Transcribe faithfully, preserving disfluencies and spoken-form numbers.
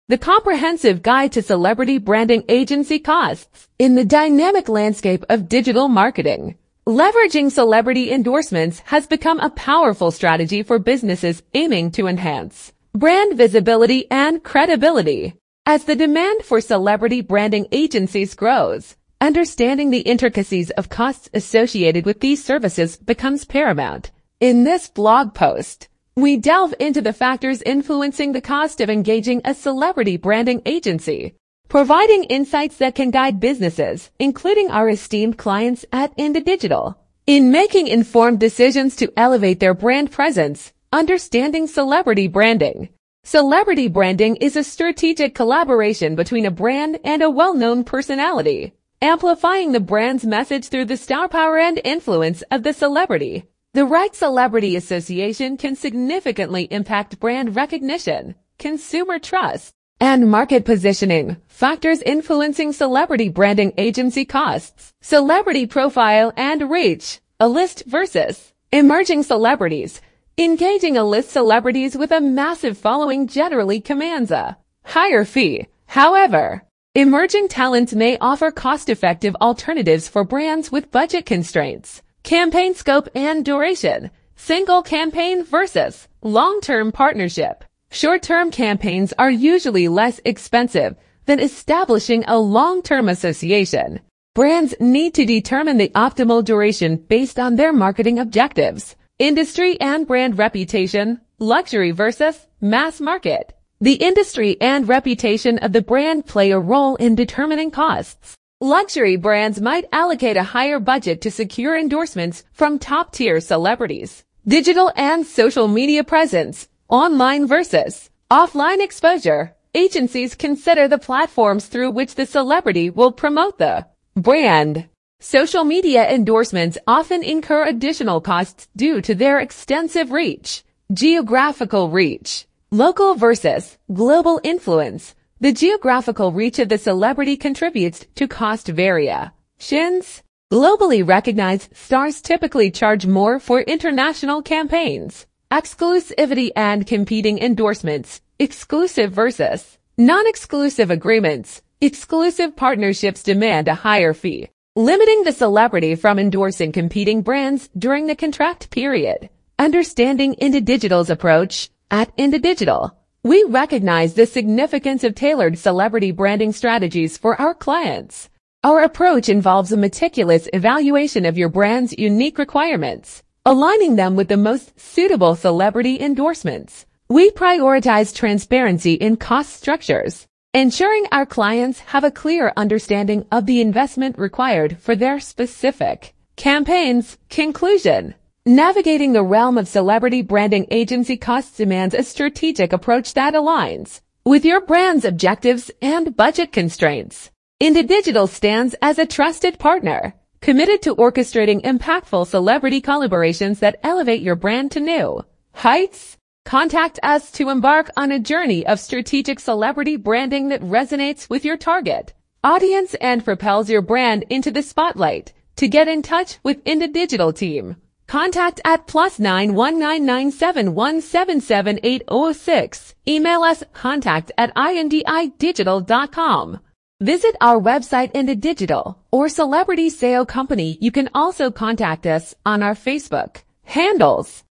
the comprehensive guide to celebrity branding agency costs in the dynamic landscape of digital marketing. Leveraging celebrity endorsements has become a powerful strategy for businesses aiming to enhance brand visibility and credibility. As the demand for celebrity branding agencies grows, understanding the intricacies of costs associated with these services becomes paramount. In this blog post, we delve into the factors influencing the cost of engaging a celebrity branding agency, providing insights that can guide businesses, including our esteemed clients at IndiDigital, in making informed decisions to elevate their brand presence. Understanding celebrity branding. Celebrity branding is a strategic collaboration between a brand and a well-known personality, amplifying the brand's message through the star power and influence of the celebrity. The right celebrity association can significantly impact brand recognition, consumer trust, and market positioning. Factors influencing celebrity branding agency costs. Celebrity profile and reach. A list versus emerging celebrities. Engaging A-list celebrities with a massive following generally commands a higher fee. However, emerging talents may offer cost-effective alternatives for brands with budget constraints. Campaign scope and duration. Single campaign versus long-term partnership. Short-term campaigns are usually less expensive than establishing a long-term association. Brands need to determine the optimal duration based on their marketing objectives. Industry and brand reputation. Luxury versus mass market. The industry and reputation of the brand play a role in determining costs. Luxury brands might allocate a higher budget to secure endorsements from top-tier celebrities. Digital and social media presence. Online versus offline exposure. Agencies consider the platforms through which the celebrity will promote the brand. Social media endorsements often incur additional costs due to their extensive reach. Geographical reach. Local versus global influence. The geographical reach of the celebrity contributes to cost variations. Globally recognized stars typically charge more for international campaigns. Exclusivity and competing endorsements. Exclusive versus non-exclusive agreements. Exclusive partnerships demand a higher fee, limiting the celebrity from endorsing competing brands during the contract period. Understanding IndiDigital's approach. At IndiDigital, we recognize the significance of tailored celebrity branding strategies for our clients. Our approach involves a meticulous evaluation of your brand's unique requirements, aligning them with the most suitable celebrity endorsements. We prioritize transparency in cost structures, ensuring our clients have a clear understanding of the investment required for their specific campaigns. Conclusion. Navigating the realm of celebrity branding agency costs demands a strategic approach that aligns with your brand's objectives and budget constraints. IndiDigital stands as a trusted partner, committed to orchestrating impactful celebrity collaborations that elevate your brand to new heights. Contact us to embark on a journey of strategic celebrity branding that resonates with your target audience and propels your brand into the spotlight. To get in touch with IndiDigital team, contact at plus nine one nine nine seven one seven seven eight zero six. Email us contact at indidigital dot com. Visit our website IndiDigital or Celebrity S E O Company. You can also contact us on our Facebook handles.